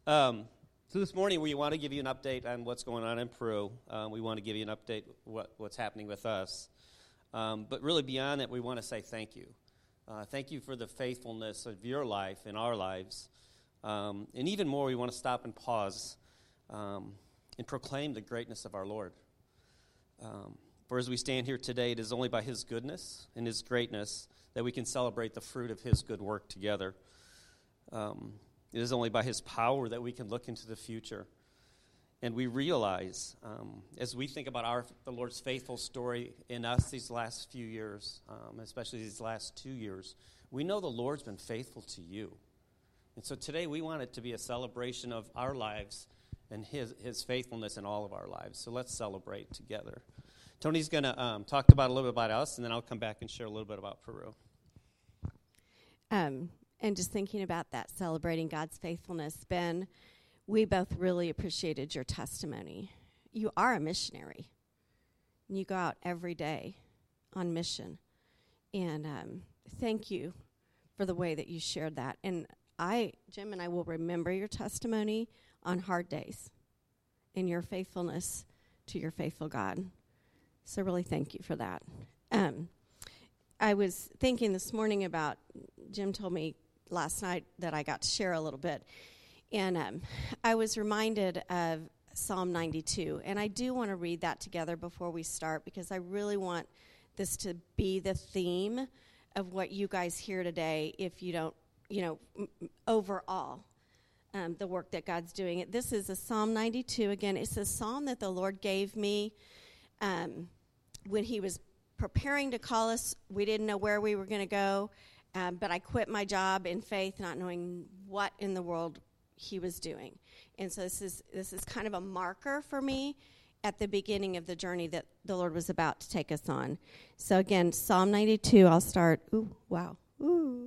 So this morning we want to give you an update on what's going on in Peru. We want to give you an update what's happening with us. But really beyond it, we want to say thank you. Thank you for the faithfulness of your life and our lives. And even more, we want to stop and pause and proclaim the greatness of our Lord. For as we stand here today, it is only by His goodness and His greatness that we can celebrate the fruit of His good work together. It is only by His power that we can look into the future. And we realize, as we think about the Lord's faithful story in us these last few years, especially these last 2 years, we know the Lord's been faithful to you. And so today we want it to be a celebration of our lives and His faithfulness in all of our lives. So let's celebrate together. Tony's going to talk about a little bit about us, and then I'll come back and share a little bit about Peru. And just thinking about that, celebrating God's faithfulness, Ben, we both really appreciated your testimony. You are a missionary. And you go out every day on mission. And thank you for the way that you shared that. And Jim and I will remember your testimony on hard days and your faithfulness to your faithful God. So really thank you for that. I was thinking this morning about, Jim told me last night that I got to share a little bit. And I was reminded of Psalm 92. And I do want to read that together before we start because I really want this to be the theme of what you guys hear today if you don't, overall, the work that God's doing. This is a Psalm 92. Again, it's a psalm that the Lord gave me when He was preparing to call us. We didn't know where we were going to go. But I quit my job in faith, not knowing what in the world He was doing. And so this is kind of a marker for me at the beginning of the journey that the Lord was about to take us on. So again, Psalm 92, I'll start. Ooh, wow. Ooh.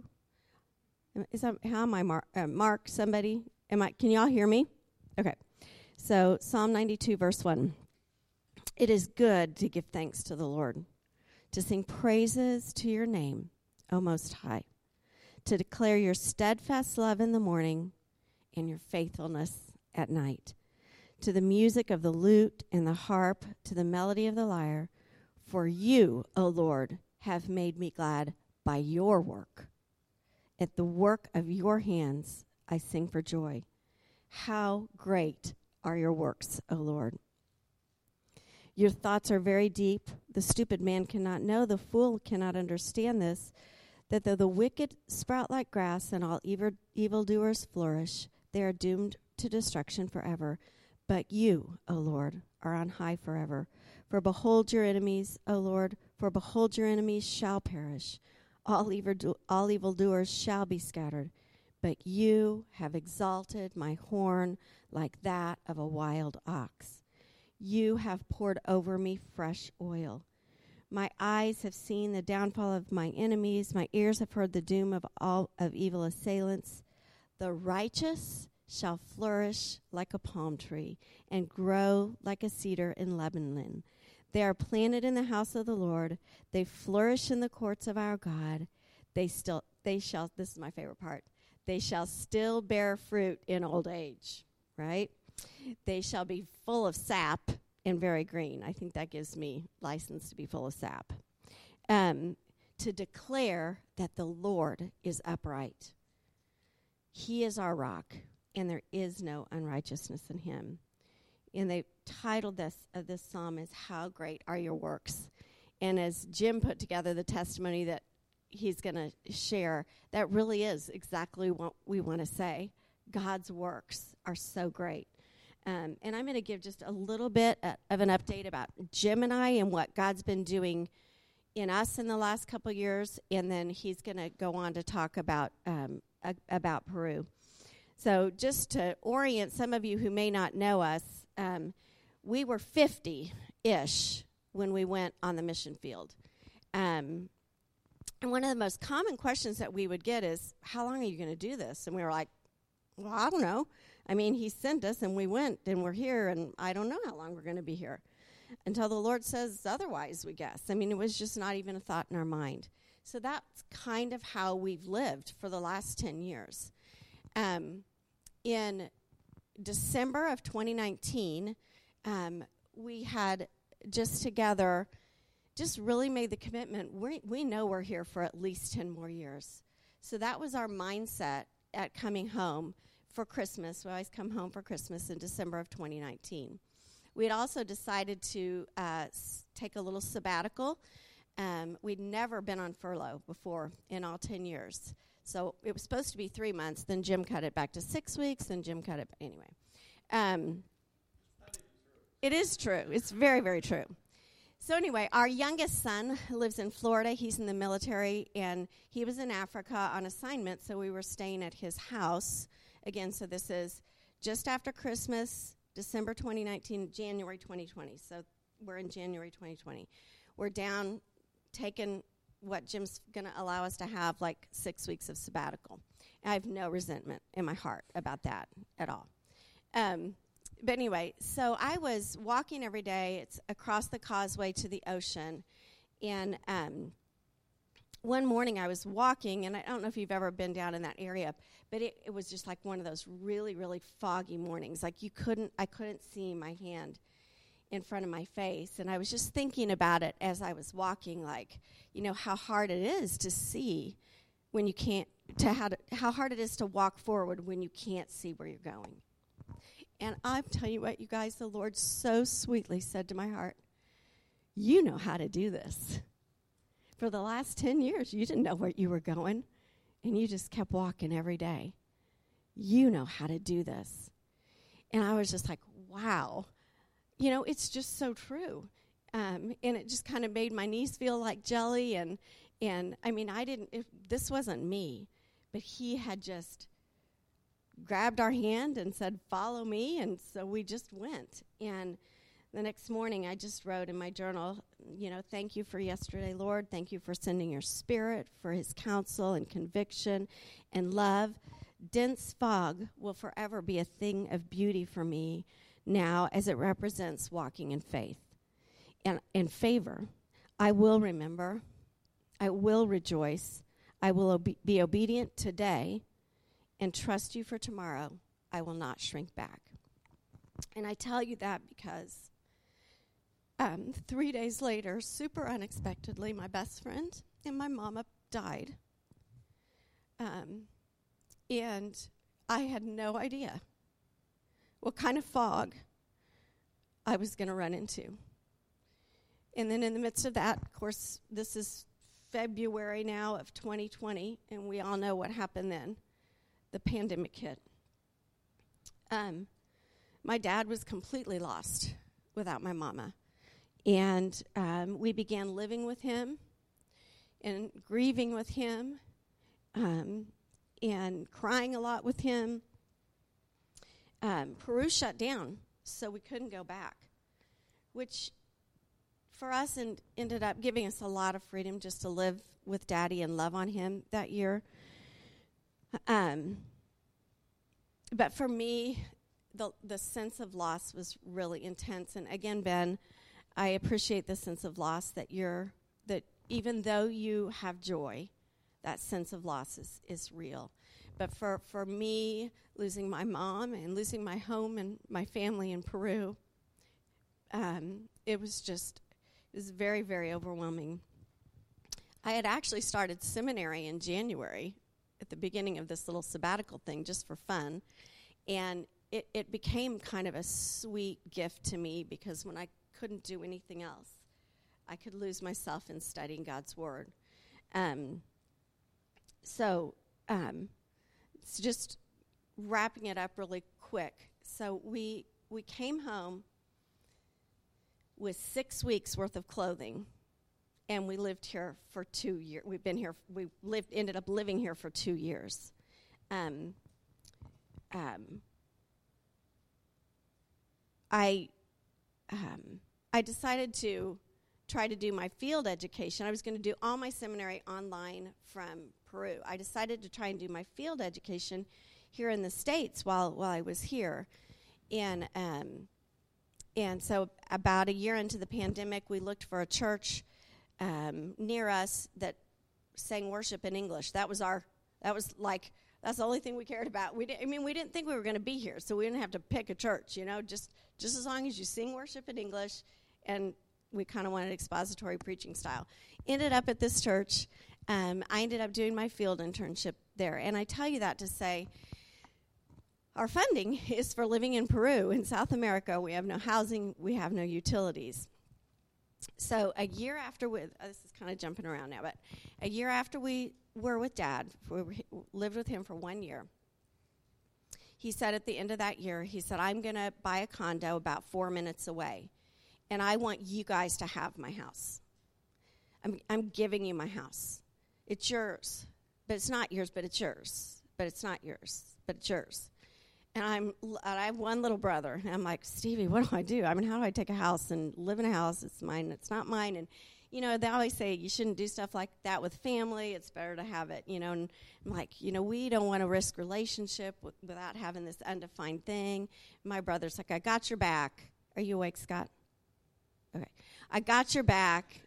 How am I, Mark, somebody? Can y'all hear me? Okay. So Psalm 92, verse 1. It is good to give thanks to the Lord, to sing praises to your name, O Most High, to declare your steadfast love in the morning and your faithfulness at night, to the music of the lute and the harp, to the melody of the lyre. For you, O Lord, have made me glad by your work. At the work of your hands I sing for joy. How great are your works, O Lord. Your thoughts are very deep. The stupid man cannot know. The fool cannot understand this, that though the wicked sprout like grass and all evildoers flourish, they are doomed to destruction forever. But you, O Lord, are on high forever. For behold your enemies, O Lord, for behold your enemies shall perish. All evildoers shall be scattered. But you have exalted my horn like that of a wild ox. You have poured over me fresh oil. My eyes have seen the downfall of my enemies. My ears have heard the doom of all of evil assailants. The righteous shall flourish like a palm tree and grow like a cedar in Lebanon. They are planted in the house of the Lord. They flourish in the courts of our God. They shall, this is my favorite part, they shall still bear fruit in old age, right? They shall be full of sap and very green. I think that gives me license to be full of sap. To declare that the Lord is upright. He is our rock, and there is no unrighteousness in Him. And they titled this psalm as How Great Are Your Works. And as Jim put together the testimony that he's going to share, that really is exactly what we want to say. God's works are so great. And I'm going to give just a little bit of an update about Jim and I and what God's been doing in us in the last couple of years, and then he's going to go on to talk about Peru. So just to orient some of you who may not know us, we were 50-ish when we went on the mission field. And one of the most common questions that we would get is, how long are you going to do this? And we were like, well, I don't know. I mean, He sent us, and we went, and we're here, and I don't know how long we're going to be here until the Lord says otherwise, we guess. I mean, it was just not even a thought in our mind. So that's kind of how we've lived for the last 10 years. In December of 2019, we had just together just really made the commitment. We know we're here for at least 10 more years. So that was our mindset at coming home for Christmas. We always come home for Christmas in December of 2019. We had also decided to take a little sabbatical. We'd never been on furlough before in all 10 years. So it was supposed to be 3 months. Then Jim cut it back to 6 weeks. Then Jim cut it anyway. It is true. It's very, very true. So anyway, our youngest son lives in Florida. He's in the military, and he was in Africa on assignment, so we were staying at his house. Again, so this is just after Christmas, December 2019, January 2020. So we're in January 2020. We're down, taking what Jim's going to allow us to have, like 6 weeks of sabbatical. I have no resentment in my heart about that at all. But anyway, so I was walking every day. It's across the causeway to the ocean. And one morning I was walking, and I don't know if you've ever been down in that area, but it was just like one of those really, really foggy mornings. Like I couldn't see my hand in front of my face. And I was just thinking about it as I was walking, like, how hard it is to see when you can't, how hard it is to walk forward when you can't see where you're going. And I'm telling you what, you guys, the Lord so sweetly said to my heart, you know how to do this. For the last 10 years, you didn't know where you were going, and you just kept walking every day. You know how to do this. And I was just like, wow. It's just so true. And it just kind of made my knees feel like jelly. And I mean, this wasn't me, but he had just grabbed our hand and said, follow me, and so we just went. And the next morning I just wrote in my journal, thank you for yesterday, Lord. Thank you for sending your Spirit, for his counsel and conviction and love. Dense fog will forever be a thing of beauty for me now, as it represents walking in faith and in favor. I will remember. I will rejoice. I will be obedient today and trust you for tomorrow. I will not shrink back. And I tell you that because 3 days later, super unexpectedly, my best friend and my mama died. And I had no idea what kind of fog I was going to run into. And then in the midst of that, of course, this is February now of 2020, and we all know what happened then. The pandemic hit. My dad was completely lost without my mama. And we began living with him and grieving with him and crying a lot with him. Peru shut down, so we couldn't go back, which for us ended up giving us a lot of freedom just to live with Daddy and love on him that year. But for me, the sense of loss was really intense. And again, Ben, I appreciate the sense of loss that even though you have joy, that sense of loss is real. But for me, losing my mom and losing my home and my family in Peru, it was very, very overwhelming. I had actually started seminary in January at the beginning of this little sabbatical thing just for fun. And it became kind of a sweet gift to me because when I couldn't do anything else, I could lose myself in studying God's Word. So it's just wrapping it up really quick. So we came home with 6 weeks worth of clothing, and we lived here for 2 years. Ended up living here for 2 years. I decided to try to do my field education. I was going to do all my seminary online from Peru. I decided to try and do my field education here in the States while I was here. And so about a year into the pandemic, we looked for a church That's the only thing we cared about. We didn't think we were going to be here, so we didn't have to pick a church, just as long as you sing worship in English, and we kind of wanted expository preaching style. Ended up at this church. I ended up doing my field internship there, and I tell you that to say our funding is for living in Peru. In South America, we have no housing, we have no utilities. So a year after this is kind of jumping around now, but a year after we were with Dad, we lived with him for 1 year, he said at the end of that year, he said, I'm going to buy a condo about 4 minutes away, and I want you guys to have my house. I'm giving you my house. It's yours, but it's not yours, but it's yours. But it's not yours, but it's yours. And I have one little brother, and I'm like, Stevie, what do I do? I mean, how do I take a house and live in a house? It's mine, it's not mine. And, they always say you shouldn't do stuff like that with family. It's better to have it, And I'm like, we don't want to risk relationship without having this undefined thing. My brother's like, I got your back. Are you awake, Scott? Okay. I got your back.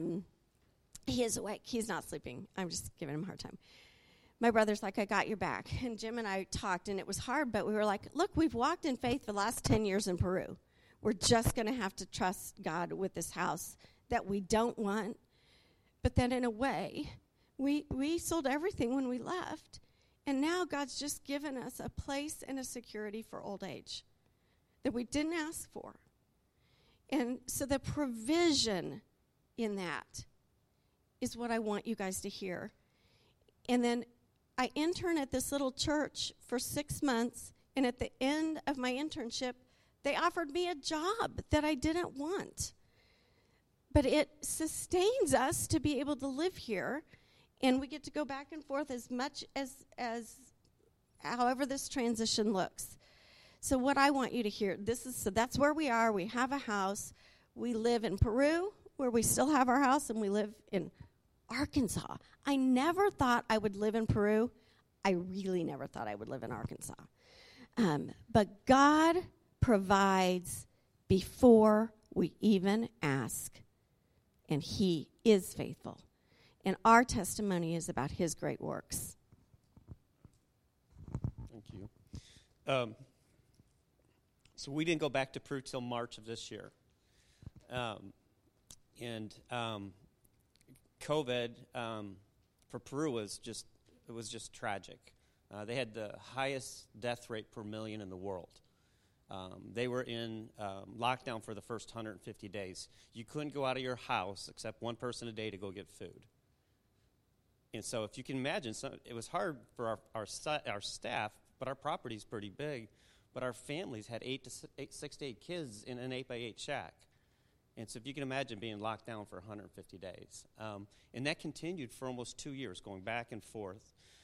He is awake. He's not sleeping. I'm just giving him a hard time. My brother's like, I got your back. And Jim and I talked, and it was hard, but we were like, look, we've walked in faith for the last 10 years in Peru. We're just going to have to trust God with this house that we don't want. But then in a way, we sold everything when we left, and now God's just given us a place and a security for old age that we didn't ask for. And so the provision in that is what I want you guys to hear. And then I interned at this little church for 6 months, and at the end of my internship, they offered me a job that I didn't want. But it sustains us to be able to live here, and we get to go back and forth as much as however this transition looks. So what I want you to hear, that's where we are. We have a house. We live in Peru, where we still have our house, and we live in Arkansas. I never thought I would live in Peru. I really never thought I would live in Arkansas. But God provides before we even ask, and He is faithful. And our testimony is about His great works. Thank you. So we didn't go back to Peru till March of this year. COVID for Peru was just tragic. They had the highest death rate per million in the world. They were in lockdown for the first 150 days. You couldn't go out of your house except one person a day to go get food. And so if you can imagine, it was hard for our staff, but our property's pretty big. But our families had 6 to 8 kids in an 8x8 shack. And so if you can imagine being locked down for 150 days. And that continued for almost 2 years, going back and forth.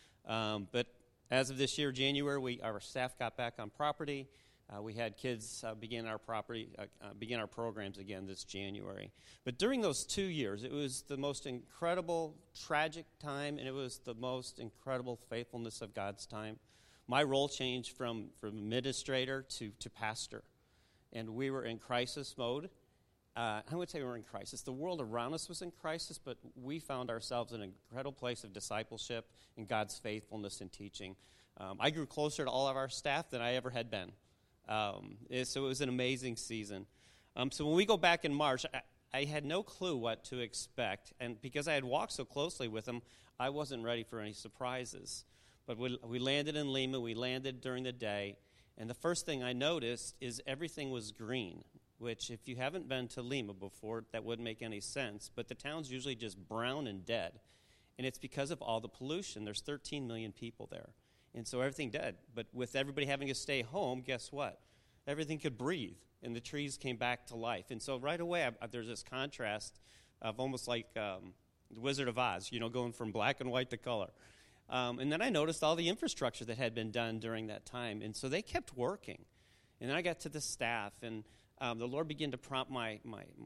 But as of this year, January, our staff got back on property. We had kids begin our programs again this January. But during those 2 years, it was the most incredible, tragic time, and it was the most incredible faithfulness of God's time. My role changed from administrator to pastor, and we were in crisis mode. I would say we were in crisis. The world around us was in crisis, but we found ourselves in an incredible place of discipleship and God's faithfulness in teaching. I grew closer to all of our staff than I ever had been. So it was an amazing season. So when we go back in March, I had no clue what to expect. And because I had walked so closely with them, I wasn't ready for any surprises. But we landed in Lima. We landed during the day. And the first thing I noticed is everything was green, which if you haven't been to Lima before, that wouldn't make any sense. But the town's usually just brown and dead. And it's because of all the pollution. There's 13 million people there. And so everything dead. But with everybody having to stay home, guess what? Everything could breathe, and the trees came back to life. And so right away, there's this contrast of almost like the Wizard of Oz, going from black and white to color. And then I noticed all the infrastructure that had been done during that time. And so they kept working. And then I got to the staff, and the Lord began to prompt my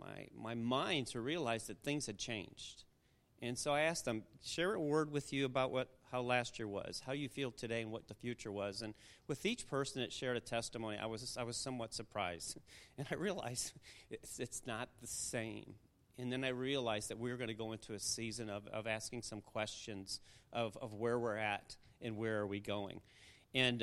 mind to realize that things had changed. And so I asked them, share a word with you about how last year was, how you feel today, and what the future was. And with each person that shared a testimony, I was somewhat surprised. And I realized it's not the same. And then I realized that we were going to go into a season of asking some questions of where we're at and where are we going? And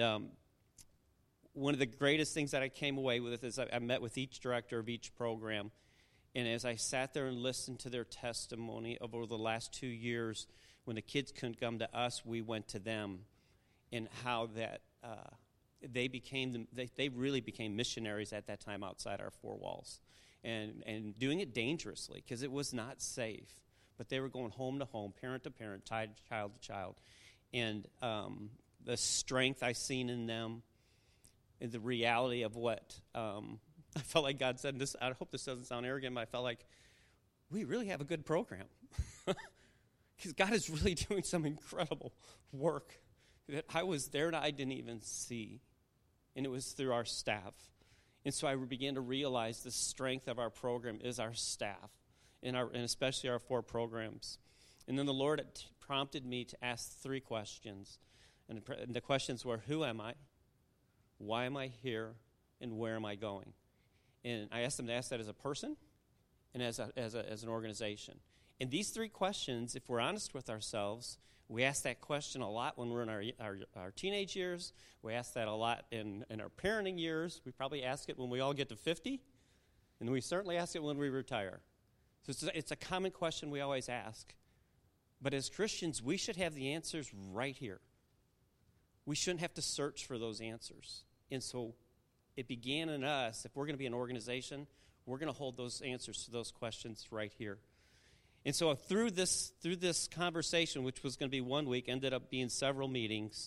one of the greatest things that I came away with is I met with each director of each program, and as I sat there and listened to their testimony of over the last 2 years, when the kids couldn't come to us, we went to them, and how that they really became missionaries at that time outside our four walls, and doing it dangerously because it was not safe. But they were going home to home, parent to parent, child to child, and the strength I seen in them, and the reality of what I felt like God said. This, I hope this doesn't sound arrogant, but I felt like we really have a good program because God is really doing some incredible work that I was there and I didn't even see, and it was through our staff. And so I began to realize the strength of our program is our staff, and especially our 4 programs. And then the Lord prompted me to ask 3 questions, and the questions were: who am I? Why am I here? And where am I going? And I asked them to ask that as a person and as an organization. And these 3 questions, if we're honest with ourselves, we ask that question a lot when we're in our teenage years. We ask that a lot in our parenting years. We probably ask it when we all get to 50. And we certainly ask it when we retire. So it's a common question we always ask. But as Christians, we should have the answers right here. We shouldn't have to search for those answers. And so it began in us. If we're going to be an organization, we're going to hold those answers to those questions right here. And so through this conversation, which was going to be 1 week, ended up being several meetings,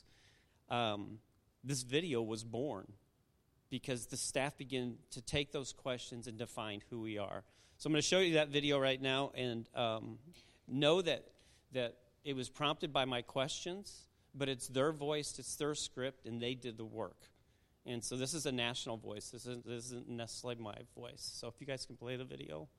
this video was born because the staff began to take those questions and define who we are. So I'm going to show you that video right now, and know that it was prompted by my questions, but it's their voice, it's their script, and they did the work. And so this is a national voice. This isn't necessarily my voice. So if you guys can play the video.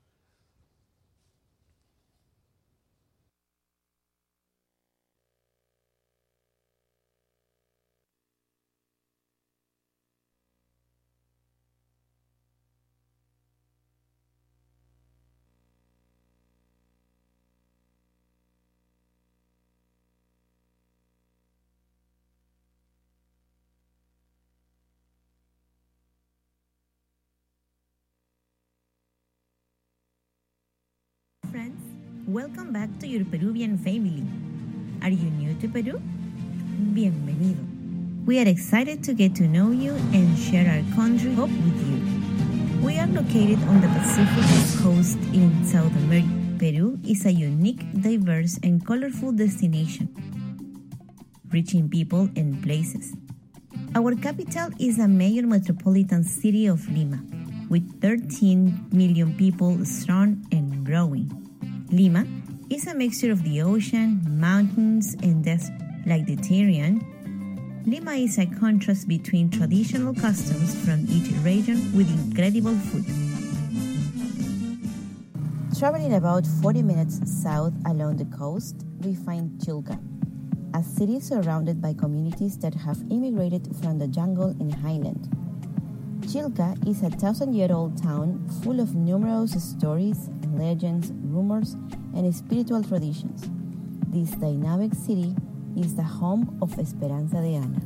Friends, welcome back to your Peruvian family. Are you new to Peru? Bienvenido. We are excited to get to know you and share our country hope with you. We are located on the Pacific coast in South America. Peru is a unique, diverse, and colorful destination, rich in people and places. Our capital is a major metropolitan city of Lima, with 13 million people strong and growing. Lima is a mixture of the ocean, mountains, and desert. Like the Tyrian, Lima is a contrast between traditional customs from each region with incredible food. Traveling about 40 minutes south along the coast, we find Chilca, a city surrounded by communities that have immigrated from the jungle and highland. Chilca is a 1,000-year-old town full of numerous stories, legends, rumors, and spiritual traditions. This dynamic city is the home of Esperanza de Ana.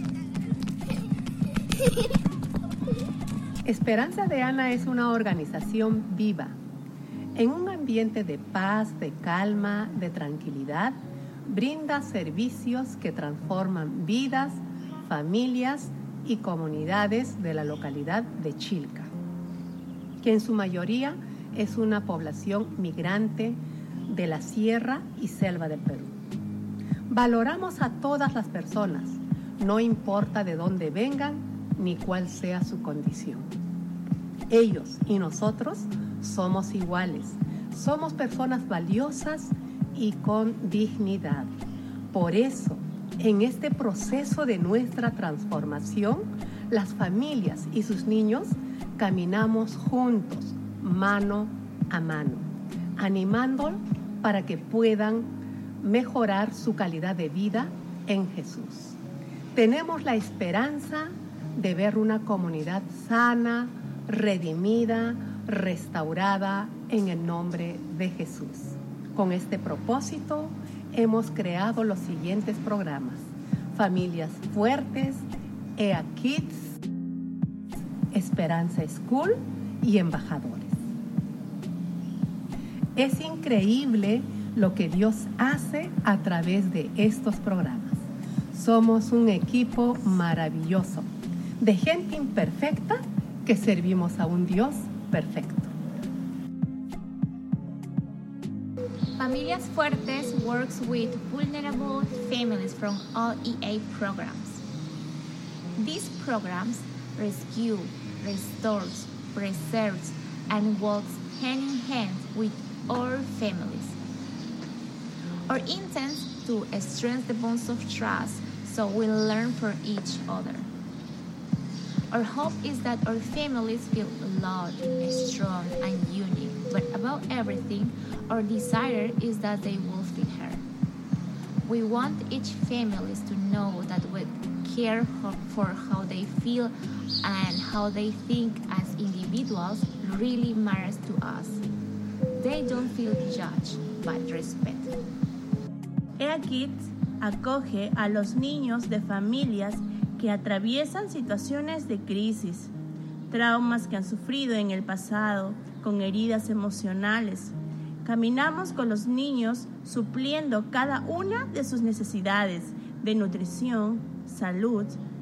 Esperanza de Ana es una organización viva, en un ambiente de paz, de calma, de tranquilidad. Brinda servicios que transforman vidas, familias y comunidades de la localidad de Chilca, que en su mayoría es una población migrante de la sierra y selva del Perú. Valoramos a todas las personas, no importa de dónde vengan ni cuál sea su condición. Ellos y nosotros somos iguales, somos personas valiosas y con dignidad. Por eso, en este proceso de nuestra transformación, las familias y sus niños caminamos juntos, mano a mano, animándolos para que puedan mejorar su calidad de vida en Jesús. Tenemos la esperanza de ver una comunidad sana, redimida, restaurada en el nombre de Jesús. Con este propósito, hemos creado los siguientes programas. Familias Fuertes, EA Kids, Esperanza School y Embajadores. Es increíble lo que Dios hace a través de estos programas. Somos un equipo maravilloso, de gente imperfecta que servimos a un Dios perfecto. Familias Fuertes works with vulnerable families from all EA programs. These programs rescue, restores, preserves, and works hand in hand with our families. Our intent to strengthen the bonds of trust so we learn from each other. Our hope is that our families feel loved, strong, and unique. But above everything, our desire is that they will feel heard. We want each family to know that we care for how they feel and how they think as individuals really matters to us. They don't feel judged, but respected. EA Kids acoge a los niños de familias que atraviesan situaciones de crisis, traumas que han sufrido en el pasado, con heridas emocionales. Caminamos con los niños supliendo cada una de sus necesidades de nutrición, salud,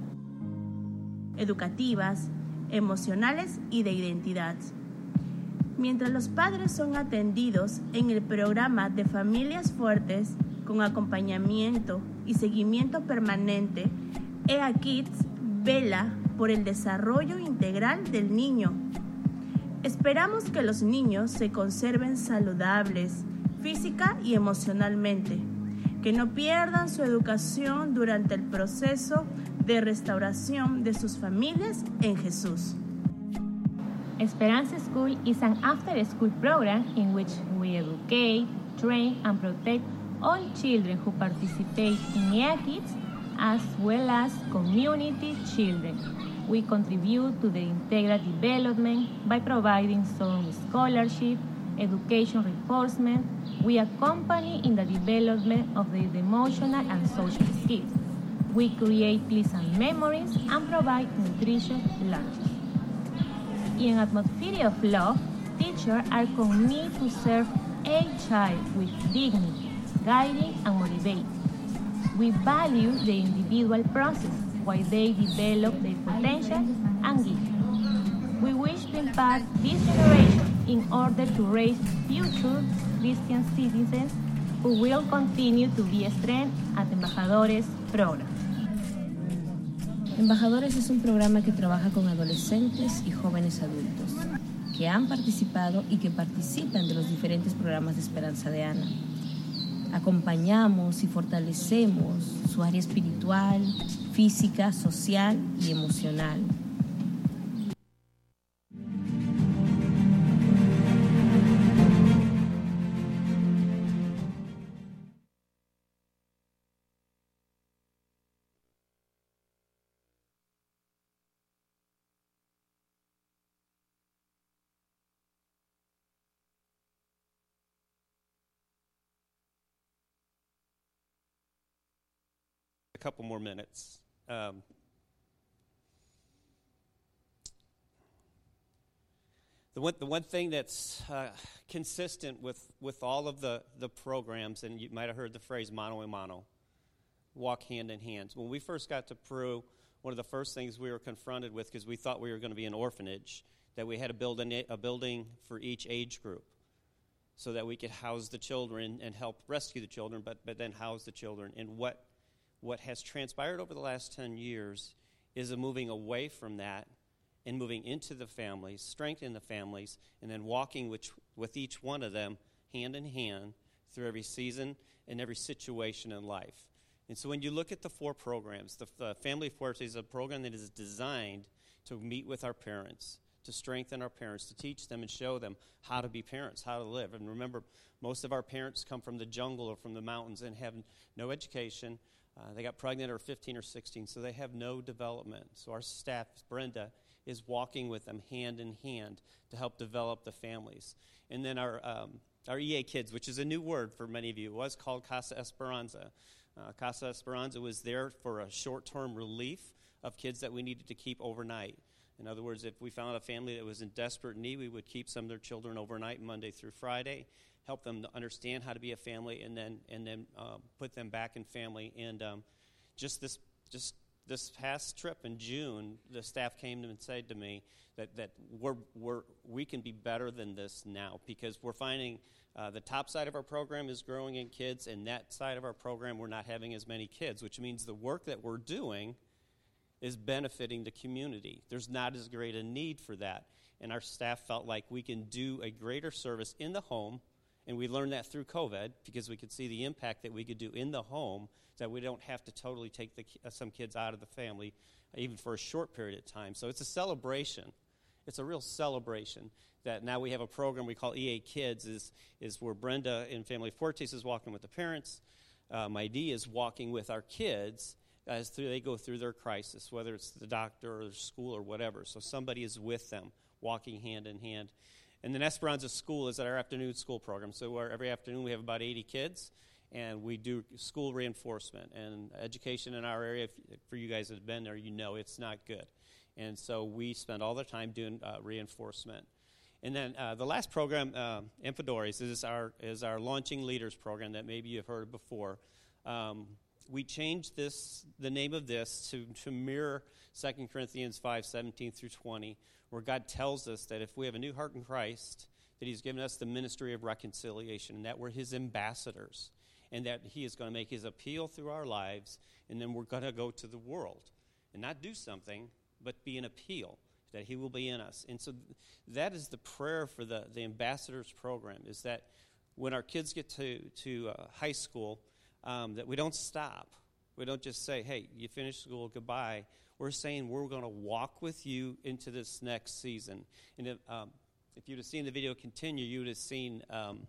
educativas, emocionales y de identidad. Mientras los padres son atendidos en el programa de Familias Fuertes con acompañamiento y seguimiento permanente, EA Kids vela por el desarrollo integral del niño. Esperamos que los niños se conserven saludables, física y emocionalmente, que no pierdan su educación durante el proceso de restauración de sus familias en Jesús. Esperanza School is an after-school program in which we educate, train, and protect all children who participate in EA Kids, as well as community children. We contribute to the integral development by providing some scholarship, education reinforcement. We accompany in the development of the emotional and social skills. We create pleasant memories and provide nutritious lunches. In an atmosphere of love, teachers are committed to serve a child with dignity, guiding and motivating. We value the individual process while they develop their potential and gifts. We wish to impact this generation in order to raise future Christian citizens who will continue to be a strength at Embajadores Program. Embajadores es un programa que trabaja con adolescentes y jóvenes adultos que han participado y que participan de los diferentes programas de Esperanza de Ana. Acompañamos y fortalecemos su área espiritual, física, social y emocional. A couple more minutes. The one thing that's consistent with all of the programs, and you might have heard the phrase mano a mano, walk hand in hand. When we first got to Peru, one of the first things we were confronted with, because we thought we were going to be an orphanage, that we had to build a building for each age group so that we could house the children and help rescue the children, but then house the children. And what has transpired over the last 10 years is a moving away from that and moving into the families, strengthening the families, and then walking with each one of them hand in hand through every season and every situation in life. And so when you look at the 4 programs, the Family Fuerte is a program that is designed to meet with our parents, to strengthen our parents, to teach them and show them how to be parents, how to live. And remember, most of our parents come from the jungle or from the mountains and have no education. They got pregnant or 15 or 16, so they have no development. So our staff, Brenda, is walking with them hand in hand to help develop the families. And then our EA Kids, which is a new word for many of you, was called Casa Esperanza. Casa Esperanza was there for a short-term relief of kids that we needed to keep overnight. In other words, if we found a family that was in desperate need, we would keep some of their children overnight Monday through Friday, help them to understand how to be a family, and then put them back in family. And just this past trip in June, the staff came and said to me that we can be better than this now, because we're finding the top side of our program is growing in kids, and that side of our program we're not having as many kids, which means the work that we're doing is benefiting the community. There's not as great a need for that. And our staff felt like we can do a greater service in the home, and we learned that through COVID because we could see the impact that we could do in the home, that we don't have to totally take some kids out of the family, even for a short period of time. So it's a celebration. It's a real celebration that now we have a program we call EA Kids, is where Brenda in Family Fortes is walking with the parents. Maidi is walking with our kids as they go through their crisis, whether it's the doctor or school or whatever. So somebody is with them, walking hand in hand. And then Esperanza School is our afternoon school program. So every afternoon we have about 80 kids, and we do school reinforcement. And education in our area, for you guys that have been there, you know it's not good. And so we spend all the time doing reinforcement. And then the last program, Infidores, is our Launching Leaders program that maybe you've heard before. We changed the name of this to mirror 2 Corinthians 5:17 through 20, where God tells us that if we have a new heart in Christ, that he's given us the ministry of reconciliation, and that we're his ambassadors, and that he is going to make his appeal through our lives, and then we're going to go to the world and not do something, but be an appeal, that he will be in us. And so that is the prayer for the ambassadors program, is that when our kids get to high school, that we don't stop. We don't just say, hey, you finished school, goodbye. We're saying we're going to walk with you into this next season. And if you'd have seen the video continue, you would have seen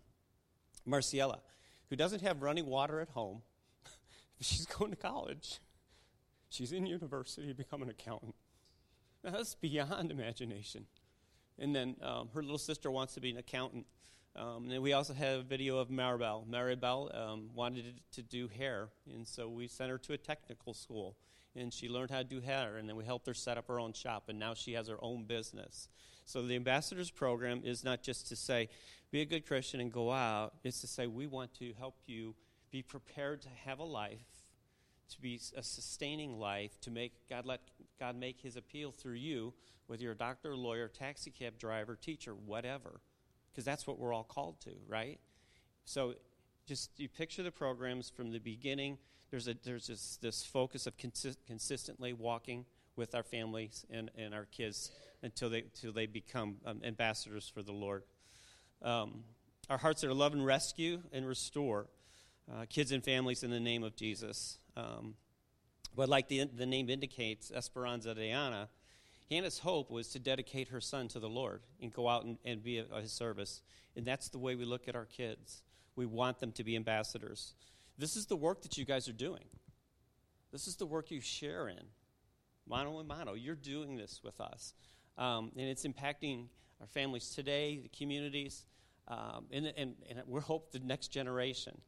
Marciela, who doesn't have running water at home. She's going to college. She's in university to become an accountant. Now, that's beyond imagination. And then her little sister wants to be an accountant. And then we also have a video of Maribel. Maribel wanted to do hair, and so we sent her to a technical school, and she learned how to do hair, and then we helped her set up her own shop, and now she has her own business. So the Ambassadors Program is not just to say, be a good Christian and go out. It's to say, we want to help you be prepared to have a life, to be a sustaining life, to let God make his appeal through you, whether you're a doctor, lawyer, taxi cab driver, teacher, whatever. Because that's what we're all called to, right? So just you picture the programs from the beginning. There's this focus of consistently walking with our families and our kids until they become ambassadors for the Lord. Our hearts are to love and rescue and restore kids and families in the name of Jesus. But like the name indicates, Esperanza de Ana, Hannah's hope was to dedicate her son to the Lord and go out and be at his service. And that's the way we look at our kids. We want them to be ambassadors. This is the work that you guys are doing. This is the work you share in. Mano a mano, you're doing this with us. And it's impacting our families today, the communities, and we hope the next generation.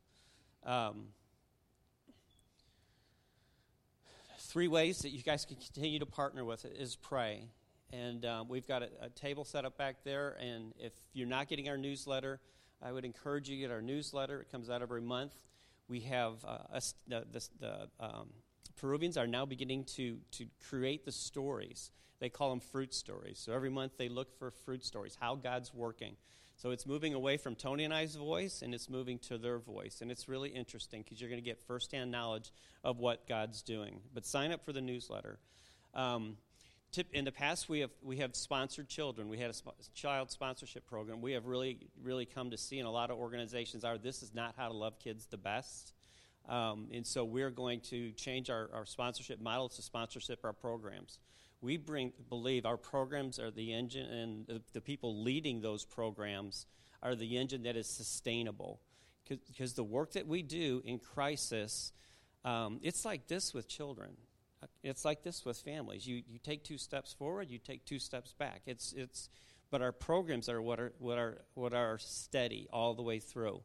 3 ways that you guys can continue to partner with it is pray. And we've got a table set up back there. And if you're not getting our newsletter, I would encourage you to get our newsletter. It comes out every month. We have the Peruvians are now beginning to create the stories. They call them fruit stories. So every month they look for fruit stories, how God's working. So it's moving away from Tony and I's voice, and it's moving to their voice. And it's really interesting because you're going to get firsthand knowledge of what God's doing. But sign up for the newsletter. In the past, we have sponsored children. We had a child sponsorship program. We have really, really come to see in a lot of organizations this is not how to love kids the best. And so we're going to change our sponsorship model to sponsorship our programs. We believe our programs are the engine, and the people leading those programs are the engine that is sustainable. Because the work that we do in crisis, it's like this with children. It's like this with families. You take 2 steps forward, you take 2 steps back. But our programs are what are steady all the way through.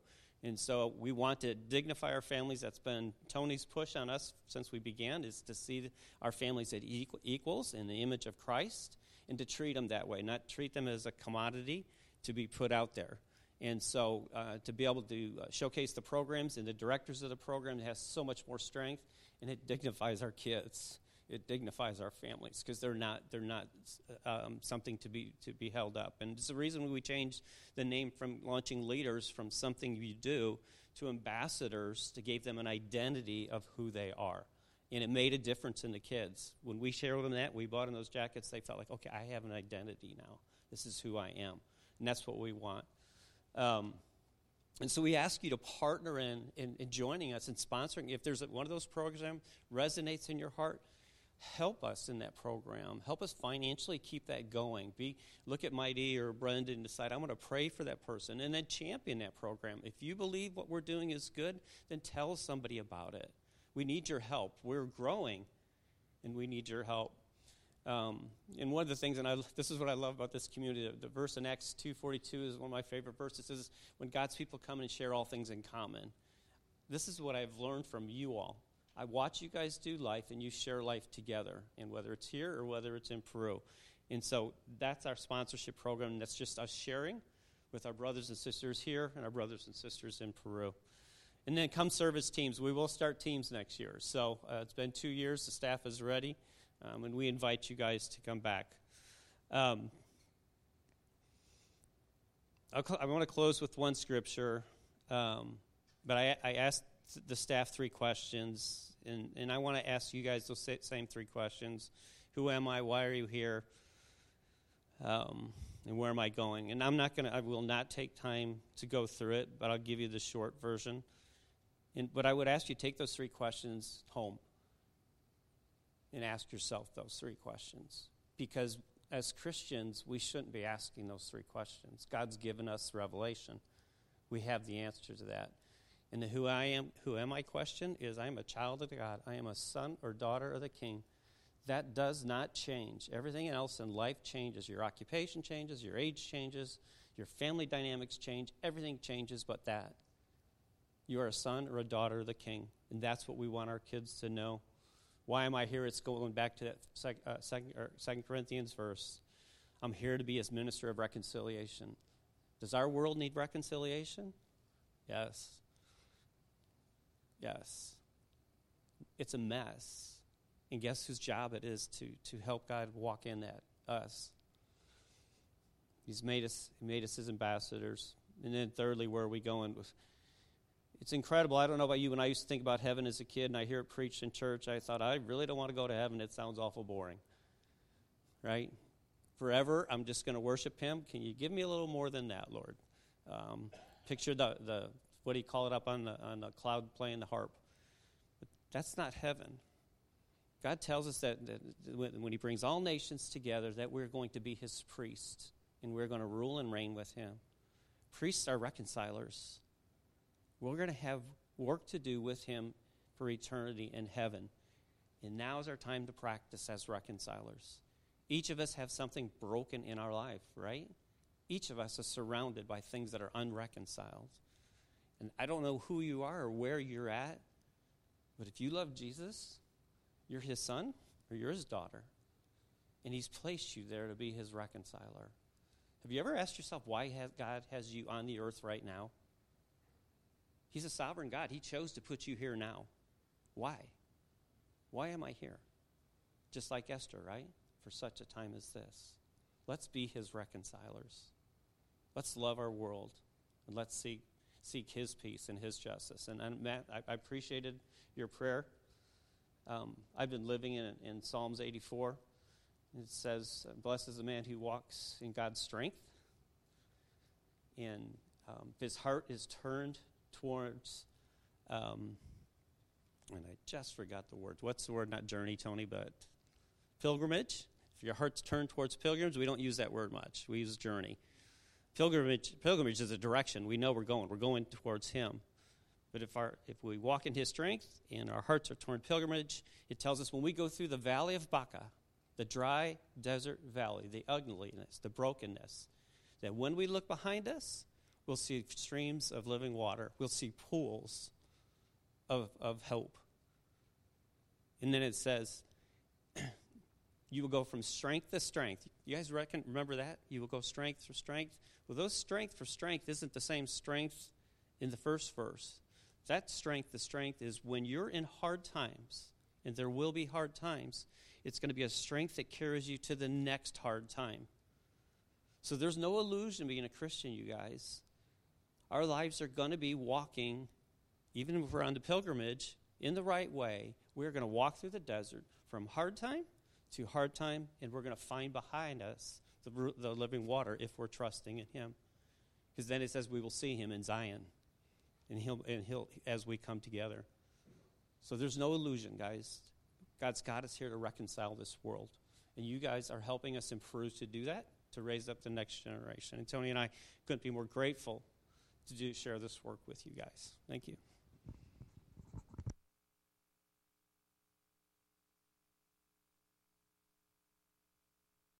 And so we want to dignify our families. That's been Tony's push on us since we began, is to see our families as equals in the image of Christ and to treat them that way, not treat them as a commodity to be put out there. And so to be able to showcase the programs and the directors of the program has so much more strength, and it dignifies our kids. It dignifies our families because they're not something to be held up. And it's the reason we changed the name from launching leaders from something you do to ambassadors to give them an identity of who they are. And it made a difference in the kids. When we shared with them that, we bought them those jackets, they felt like, okay, I have an identity now. This is who I am. And that's what we want. And so we ask you to partner in joining us and sponsoring. If there's one of those programs resonates in your heart, help us in that program. Help us financially keep that going. Look at Mighty or Brendan and decide, I'm going to pray for that person, and then champion that program. If you believe what we're doing is good, then tell somebody about it. We need your help. We're growing, and we need your help. And one of the things, and this is what I love about this community, the verse in Acts 2:42 is one of my favorite verses. It says, when God's people come and share all things in common. This is what I've learned from you all. I watch you guys do life, and you share life together, and whether it's here or whether it's in Peru. And so that's our sponsorship program, and that's just us sharing with our brothers and sisters here and our brothers and sisters in Peru. And then come service teams. We will start teams next year. So it's been 2 years. The staff is ready, and we invite you guys to come back. I want to close with one scripture, but I asked the staff 3 questions, and I want to ask you guys those same 3 questions. Who am I? Why are you here? And where am I going? And I will not take time to go through it, but I'll give you the short version. But I would ask you to take those 3 questions home and ask yourself those 3 questions. Because as Christians, we shouldn't be asking those 3 questions. God's given us revelation. We have the answer to that. And the who am I question is, I am a child of God. I am a son or daughter of the King. That does not change. Everything else in life changes. Your occupation changes, your age changes, your family dynamics change. Everything changes but that. You are a son or a daughter of the King. And that's what we want our kids to know. Why am I here? It's going back to that 2 Corinthians verse. I'm here to be his minister of reconciliation. Does our world need reconciliation? Yes. Yes. It's a mess. And guess whose job it is to help God walk in that? Us. He's made us his ambassadors. And then thirdly, where are we going? It's incredible. I don't know about you. When I used to think about heaven as a kid and I hear it preached in church, I thought, I really don't want to go to heaven. It sounds awful boring. Right? Forever, I'm just going to worship him. Can you give me a little more than that, Lord? Picture the what do you call it up on the cloud playing the harp? But that's not heaven. God tells us that when he brings all nations together, that we're going to be his priests, and we're going to rule and reign with him. Priests are reconcilers. We're going to have work to do with him for eternity in heaven. And now is our time to practice as reconcilers. Each of us have something broken in our life, right? Each of us is surrounded by things that are unreconciled. And I don't know who you are or where you're at, but if you love Jesus, you're his son or you're his daughter. And he's placed you there to be his reconciler. Have you ever asked yourself why God has you on the earth right now? He's a sovereign God. He chose to put you here now. Why? Why am I here? Just like Esther, right? For such a time as this. Let's be his reconcilers. Let's love our world. And let's seek his peace and his justice. And Matt, I appreciated your prayer. I've been living in Psalms 84. It says, blessed is the man who walks in God's strength. And his heart is turned towards, and I just forgot the word. What's the word? Not journey, Tony, but pilgrimage. If your heart's turned towards pilgrims, we don't use that word much. We use journey. Pilgrimage is a direction. We know we're going. We're going towards him. But if we walk in his strength and our hearts are toward pilgrimage, it tells us when we go through the valley of Baca, the dry desert valley, the ugliness, the brokenness, that when we look behind us, We'll see streams of living water. We'll see pools of hope. And then it says, you will go from strength to strength. You guys remember that? You will go strength for strength. Well, those strength for strength isn't the same strength in the first verse. That strength to strength is when you're in hard times, and there will be hard times, it's going to be a strength that carries you to the next hard time. So there's no illusion being a Christian, you guys. Our lives are going to be walking, even if we're on the pilgrimage, in the right way. We're going to walk through the desert from hard time to hard time, and we're going to find behind us the living water if we're trusting in him. Because then it says we will see him in Zion, and he'll as we come together. So there's no illusion, guys. God's got us here to reconcile this world. And you guys are helping us improve to do that, to raise up the next generation. And Tony and I couldn't be more grateful to share this work with you guys. Thank you.